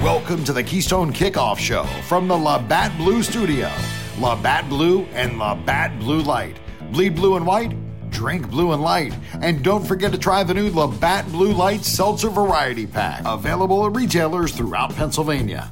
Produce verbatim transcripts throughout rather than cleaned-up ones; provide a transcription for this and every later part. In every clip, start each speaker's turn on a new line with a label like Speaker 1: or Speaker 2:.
Speaker 1: Welcome to the Keystone Kickoff Show from the Labatt Blue Studio. Labatt Blue and Labatt Blue Light. Bleed blue and white, drink blue and light. And don't forget to try the new Labatt Blue Light Seltzer Variety Pack. Available at retailers throughout Pennsylvania.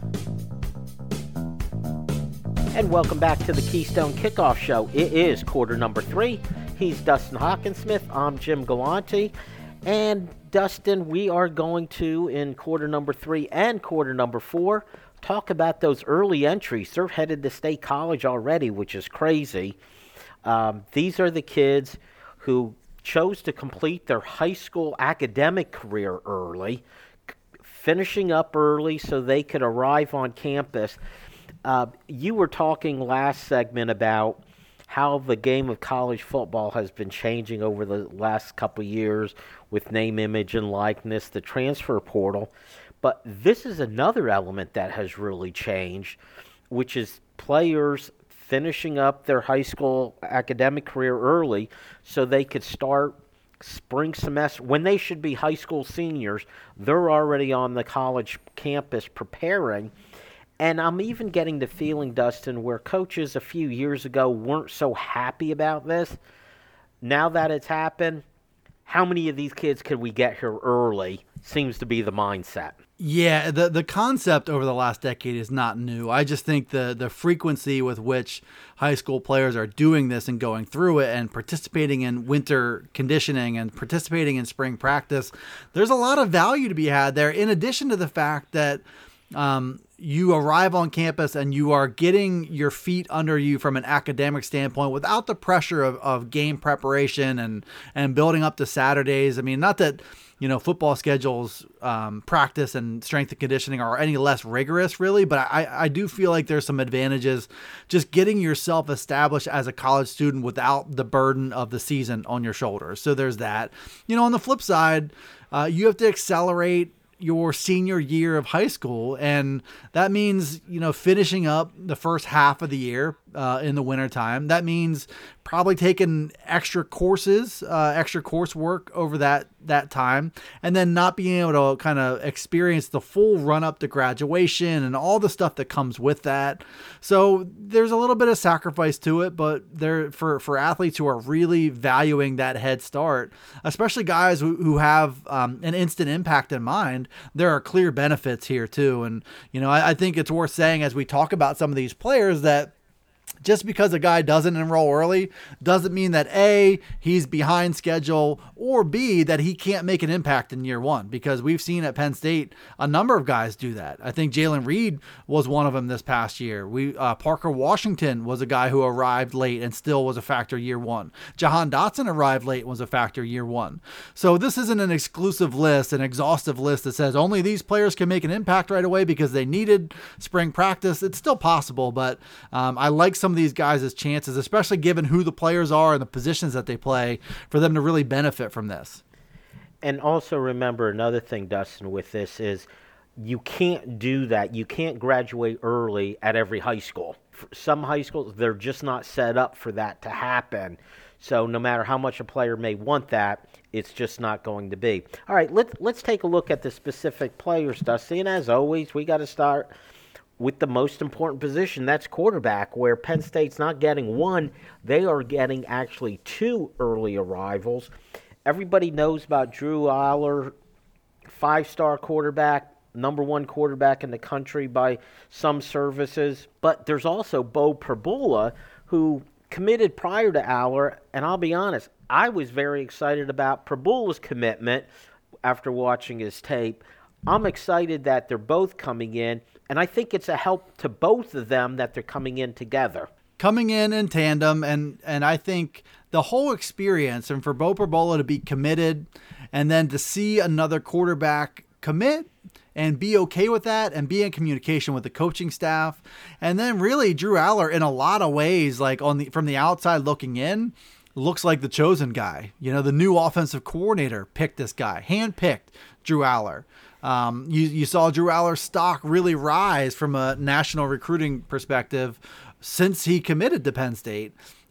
Speaker 2: And welcome back to the Keystone Kickoff Show. It is quarter number three. He's Dustin Hockensmith. I'm Jim Galante. And Dustin, we are going to, in quarter number three and quarter number four, talk about those early entries. They're headed to state college already, which is crazy. Um, these are the kids who chose to complete their high school academic career early, finishing up early so they could arrive on campus. Uh, you were talking last segment about how the game of college football has been changing over the last couple of years with name, image, and likeness, the transfer portal. But this is another element that has really changed, which is players finishing up their high school academic career early so they could start spring semester. When they should be high school seniors, they're already on the college campus preparing. And I'm even getting the feeling, Dustin, where coaches a few years ago weren't so happy about this. Now that it's happened, how many of these kids can we get here early seems to be the mindset.
Speaker 3: Yeah, the the concept over the last decade is not new. I just think the the frequency with which high school players are doing this and going through it and participating in winter conditioning and participating in spring practice, there's a lot of value to be had there, in addition to the fact that um, you arrive on campus and you are getting your feet under you from an academic standpoint without the pressure of, of game preparation and, and building up to Saturdays. I mean, not that, you know, football schedules, um, practice and strength and conditioning are any less rigorous really, but I, I do feel like there's some advantages just getting yourself established as a college student without the burden of the season on your shoulders. So there's that. You know, on the flip side, uh, you have to accelerate your senior year of high school. And that means, you know, finishing up the first half of the year uh, in the wintertime. That means probably taking extra courses, uh, extra coursework over that, that time, and then not being able to kind of experience the full run up to graduation and all the stuff that comes with that. So there's a little bit of sacrifice to it, but there for, for athletes who are really valuing that head start, especially guys who, who have um, an instant impact in mind, there are clear benefits here too. And, you know, I, I think it's worth saying as we talk about some of these players that just because a guy doesn't enroll early doesn't mean that A, he's behind schedule, or B, that he can't make an impact in year one, because we've seen at Penn State a number of guys do that. I think Jalen Reed was one of them this past year. We uh, Parker Washington was a guy who arrived late and still was a factor year one. Jahan Dotson arrived late and was a factor year one. So this isn't an exclusive list, an exhaustive list that says only these players can make an impact right away because they needed spring practice. It's still possible, but um, I like some of these guys' chances, especially given who the players are and the positions that they play, for them to really benefit from this.
Speaker 2: And also remember another thing, Dustin, with this is you can't do that. You can't graduate early at every high school. Some high schools, they're just not set up for that to happen. So no matter how much a player may want that, it's just not going to be. All right, let's, let's take a look at the specific players, Dustin. And as always, we got to start with the most important position, that's quarterback, where Penn State's not getting one, they are getting actually two early arrivals. Everybody knows about Drew Aller, five-star quarterback, number one quarterback in the country by some services. But there's also Beau Pribula, who committed prior to Aller, and I'll be honest, I was very excited about Pribula's commitment after watching his tape. I'm excited that they're both coming in, and I think it's a help to both of them that they're coming in together.
Speaker 3: Coming in in tandem, and and I think the whole experience, and for Beau Pribula to be committed, and then to see another quarterback commit and be okay with that and be in communication with the coaching staff. And then really Drew Aller, in a lot of ways, like on the from the outside looking in, looks like the chosen guy. You know, the new offensive coordinator picked this guy, handpicked Drew Aller. Um, you, you saw Drew Aller's stock really rise from a national recruiting perspective since he committed to Penn State.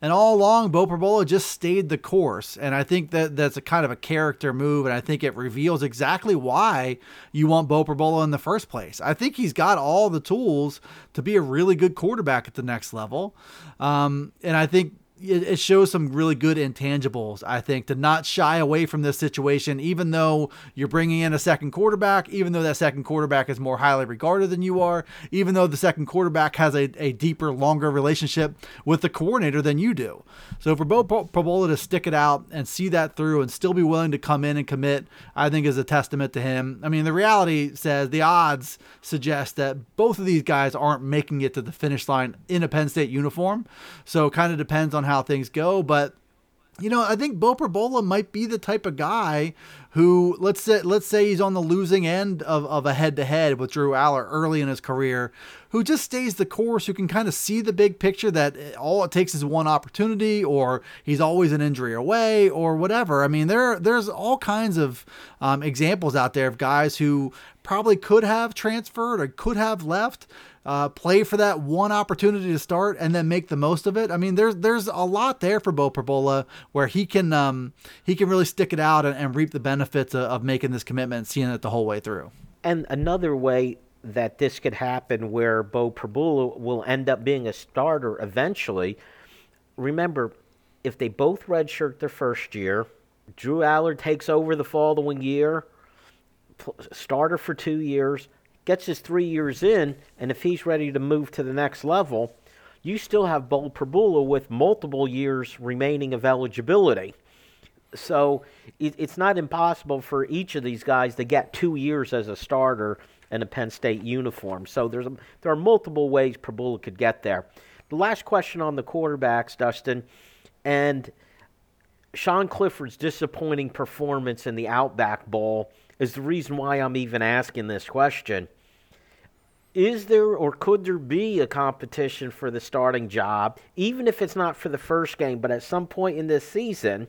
Speaker 3: And all along, Bo Perbola just stayed the course. And I think that that's a kind of a character move, and I think it reveals exactly why you want Bo Perbola in the first place. I think he's got all the tools to be a really good quarterback at the next level. Um, and I think it shows some really good intangibles, I think, to not shy away from this situation, even though you're bringing in a second quarterback, even though that second quarterback is more highly regarded than you are, even though the second quarterback has a, a deeper, longer relationship with the coordinator than you do. So for Bo Perbola to stick it out and see that through and still be willing to come in and commit, I think is a testament to him. I mean, the reality says, the odds suggest that both of these guys aren't making it to the finish line in a Penn State uniform. So it kind of depends on how things go, but you know, I think Bo Perbola might be the type of guy who, let's say, let's say he's on the losing end of, of a head-to-head with Drew Aller early in his career, who just stays the course, who can kind of see the big picture that all it takes is one opportunity, or he's always an injury away, or whatever. I mean, there there's all kinds of um, examples out there of guys who probably could have transferred or could have left, Uh, play for that one opportunity to start and then make the most of it. I mean, there's there's a lot there for Bo Perbola where he can um, he can really stick it out and, and reap the benefits of, of making this commitment and seeing it the whole way through.
Speaker 2: And another way that this could happen where Bo Perbola will end up being a starter eventually, remember, if they both redshirt their first year, Drew Aller takes over the following year, starter for two years, gets his three years in, and if he's ready to move to the next level, you still have Bo Perbola with multiple years remaining of eligibility. So it, it's not impossible for each of these guys to get two years as a starter in a Penn State uniform. So there's a, there are multiple ways Perbola could get there. The last question on the quarterbacks, Dustin, and Sean Clifford's disappointing performance in the Outback Bowl is the reason why I'm even asking this question. Is there or could there be a competition for the starting job, even if it's not for the first game, but at some point in this season?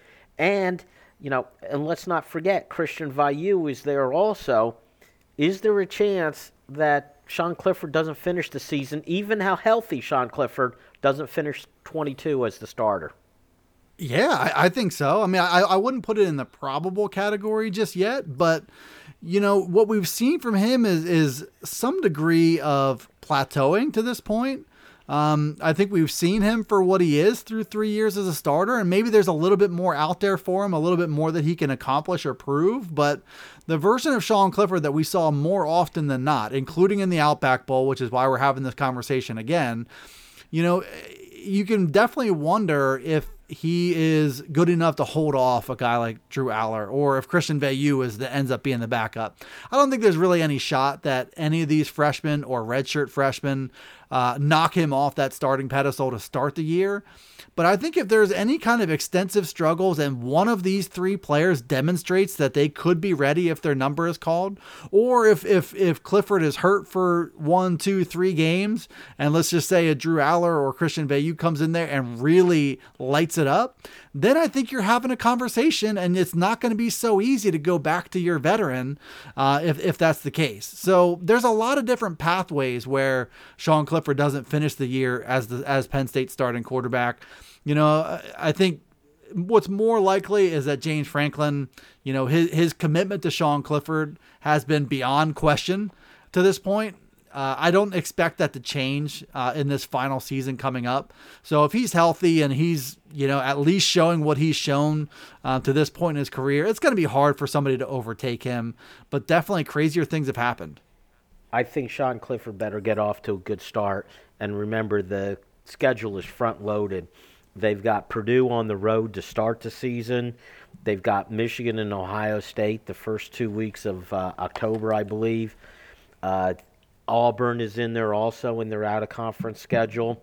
Speaker 2: And, you know, and let's not forget, Christian Veilleux is there also. Is there a chance that Sean Clifford doesn't finish the season, even how healthy Sean Clifford doesn't finish twenty-two as the starter?
Speaker 3: Yeah, I, I think so. I mean, I, I wouldn't put it in the probable category just yet, but, you know, what we've seen from him is, is some degree of plateauing to this point. Um, I think we've seen him for what he is through three years as a starter, and maybe there's a little bit more out there for him, a little bit more that he can accomplish or prove, but the version of Sean Clifford that we saw more often than not, including in the Outback Bowl, which is why we're having this conversation again, you know, you can definitely wonder if he is good enough to hold off a guy like Drew Aller, or if Christian Veilleux is that ends up being the backup. I don't think there's really any shot that any of these freshmen or redshirt freshmen uh, knock him off that starting pedestal to start the year. But I think if there's any kind of extensive struggles and one of these three players demonstrates that they could be ready if their number is called, or if if if Clifford is hurt for one, two, three games, and let's just say a Drew Aller or Christian Veilleux comes in there and really lights it up, then I think you're having a conversation, and it's not going to be so easy to go back to your veteran uh, if, if that's the case. So there's a lot of different pathways where Sean Clifford doesn't finish the year as the as Penn State starting quarterback. You know, I think what's more likely is that James Franklin, you know, his his commitment to Sean Clifford has been beyond question to this point. Uh, I don't expect that to change uh, in this final season coming up. So if he's healthy and he's, you know, at least showing what he's shown uh, to this point in his career, it's going to be hard for somebody to overtake him. But definitely crazier things have happened.
Speaker 2: I think Sean Clifford better get off to a good start. And remember, the schedule is front-loaded. They've got Purdue on the road to start the season. They've got Michigan and Ohio State the first two weeks of uh, October, I believe. Uh, Auburn is in there also in their out-of-conference schedule.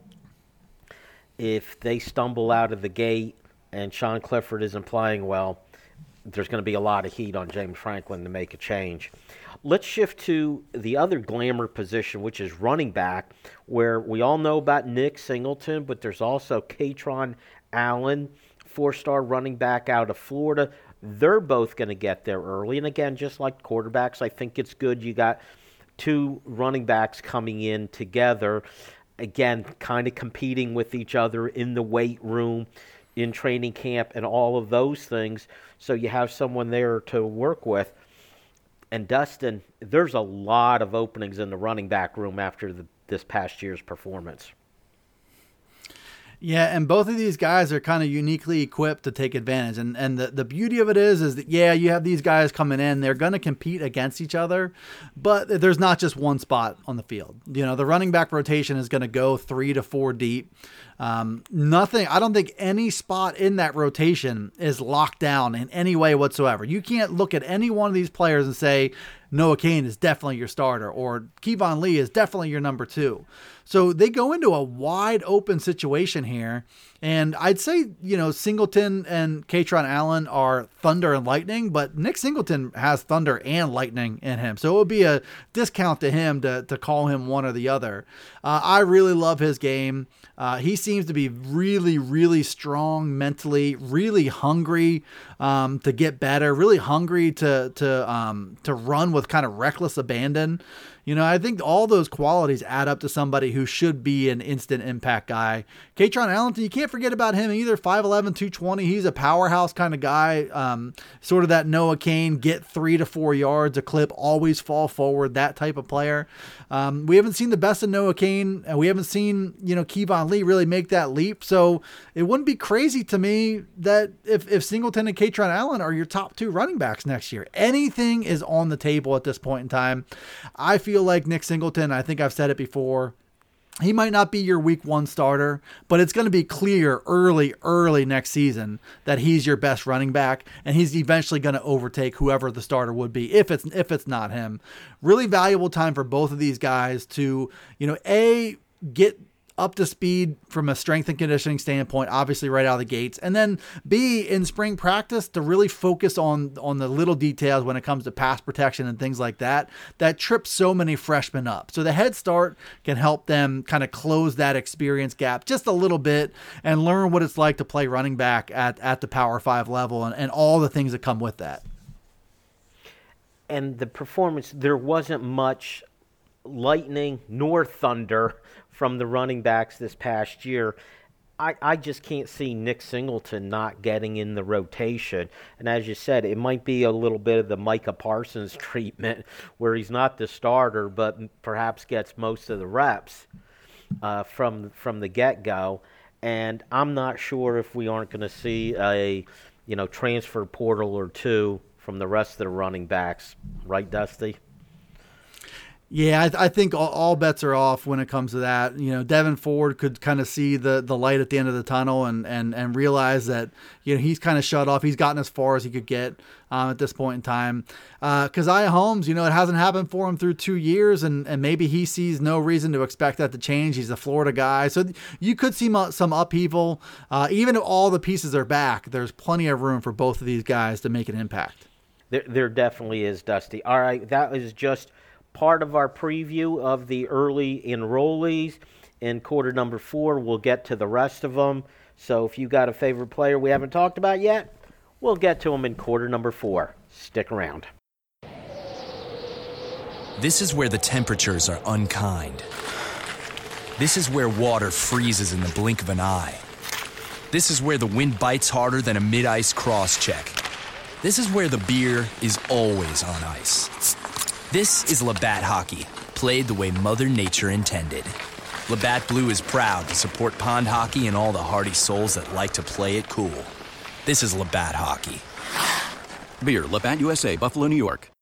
Speaker 2: If they stumble out of the gate and Sean Clifford isn't playing well, there's going to be a lot of heat on James Franklin to make a change. Let's shift to the other glamour position, which is running back, where we all know about Nick Singleton, but there's also Katron Allen, four-star running back out of Florida. They're both going to get there early. And again, just like quarterbacks, I think it's good you got two running backs coming in together. again, kind of competing with each other in the weight room, in training camp, and all of those things. So you have someone there to work with. And Dustin, there's a lot of openings in the running back room after the, this past year's performance.
Speaker 3: Yeah, and both of these guys are kind of uniquely equipped to take advantage. And and the, the beauty of it is, is that, yeah, you have these guys coming in. They're going to compete against each other, but there's not just one spot on the field. You know, the running back rotation is going to go three to four deep. Um, nothing, I don't think any spot in that rotation is locked down in any way whatsoever. You can't look at any one of these players and say, Noah Cain is definitely your starter, or Keyvone Lee is definitely your number two. So they go into a wide open situation here. And I'd say, you know, Singleton and Kaytron Allen are thunder and lightning, but Nick Singleton has thunder and lightning in him. So it would be a discount to him to, to call him one or the other. Uh, I really love his game. Uh, he seems to be really, really strong mentally, really hungry um, to get better, really hungry to to um, to run with kind of reckless abandon. You know, I think all those qualities add up to somebody who should be an instant impact guy. Kaytron Allen, you can't forget about him either. five eleven, two twenty. He's a powerhouse kind of guy. Um, sort of that Noah Cain, get three to four yards a clip, always fall forward, that type of player. Um, we haven't seen the best of Noah Cain, and we haven't seen, you know, Keyvone Lee really make that leap. So it wouldn't be crazy to me that if, if Singleton and Kaytron Allen are your top two running backs next year, anything is on the table at this point in time. I feel like Nick Singleton, I think I've said it before, he might not be your week one starter, but it's going to be clear early, early next season that he's your best running back, and he's eventually going to overtake whoever the starter would be if it's if it's not him. Really valuable time for both of these guys to, you know, A, get up to speed from a strength and conditioning standpoint, obviously right out of the gates. And then B, in spring practice, to really focus on, on the little details when it comes to pass protection and things like that, that trips so many freshmen up. So the head start can help them kind of close that experience gap just a little bit and learn what it's like to play running back at, at the Power Five level and, and all the things that come with that.
Speaker 2: And the performance, there wasn't much lightning nor thunder from the running backs this past year. I, I just can't see Nick Singleton not getting in the rotation. And as you said, it might be a little bit of the Micah Parsons treatment where he's not the starter, but perhaps gets most of the reps uh, from from the get-go. And I'm not sure if we aren't going to see a, you know, transfer portal or two from the rest of the running backs. Right, Dusty?
Speaker 3: Yeah, I, th- I think all, all bets are off when it comes to that. You know, Devin Ford could kind of see the, the light at the end of the tunnel and, and, and realize that, you know, he's kind of shut off. He's gotten as far as he could get um, at this point in time. Uh, Keziah Holmes, you know, it hasn't happened for him through two years, and, and maybe he sees no reason to expect that to change. He's a Florida guy. So you could see some upheaval. Uh, even if all the pieces are back, there's plenty of room for both of these guys to make an impact.
Speaker 2: There, there definitely is, Dusty. All right, that is just part of our preview of the early enrollees in quarter number four. We'll get to the rest of them. So if you got a favorite player we haven't talked about yet, we'll get to them in quarter number four. Stick around.
Speaker 4: This is where the temperatures are unkind. This is where water freezes in the blink of an eye. This is where the wind bites harder than a mid-ice cross-check. This is where the beer is always on ice. This is Labatt Hockey, played the way Mother Nature intended. Labatt Blue is proud to support pond hockey and all the hardy souls that like to play it cool. This is Labatt Hockey.
Speaker 5: Beer, Labatt U S A, Buffalo, New York.